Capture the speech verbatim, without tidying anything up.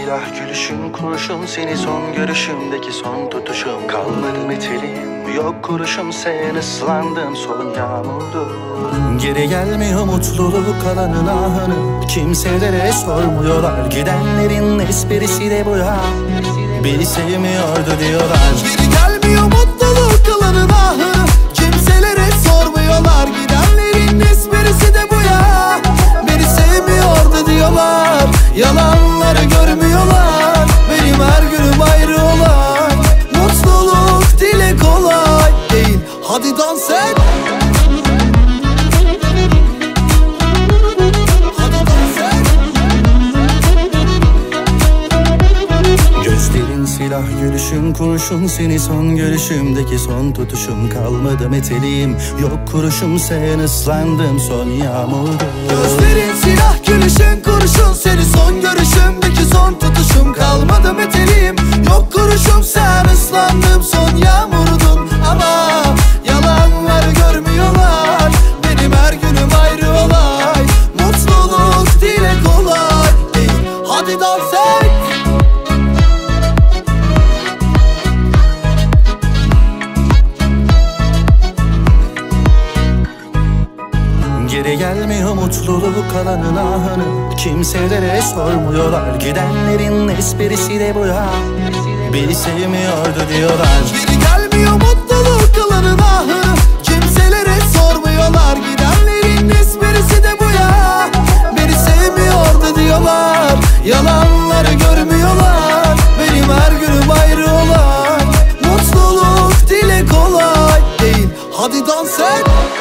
silah gülüşün kurşun, seni son görüşümdeki son tutuşum. Kalmadı metelim, yok kuruşum, sen ıslandın son yağmurdu. Geri gelmiyor mutluluk, kalanın ahını kimselere sormuyorlar. Gidenlerin esprisi de bu ya, beni sevmiyordu diyorlar. Geri gelmiyor mutluluk, kalanın ahını kimselere sormuyorlar. Gidenlerin esprisi de bu ya, beni sevmiyordu diyorlar. Yalanları görmüyorlar, benim her günüm ayrı olay. Mutluluk dile kolay değil, hadi dans et. Hadi dans et. Gözlerin silah, gülüşün kurşun, seni son görüşümdeki son tutuşum. Kalmadı meteliğim, yok kuruşum, sen ıslandın son yağmurda. Gözlerin silah, gülüşün kurşun, seni son görüşümdeki son tutuşum. Kalmadı meteliğim, yok kuruşum, sen ıslandım son yağmurdun. Ama yalanları görmüyorlar, benim her günüm ayrı olay. Mutluluk dile kolay değil, hadi dans et. Geri gelmiyor mutluluk, kalanın ahını kimselere sormuyorlar. Gidenlerin esprisi de bu ya, beni sevmiyordu diyorlar. Geri gelmiyor mutluluk, kalanın ahını kimselere sormuyorlar. Gidenlerin esprisi de bu ya, beni sevmiyordu diyorlar. Yalanları görmüyorlar, benim her günüm ayrı olay. Mutluluk dile kolay değil, hadi dans et.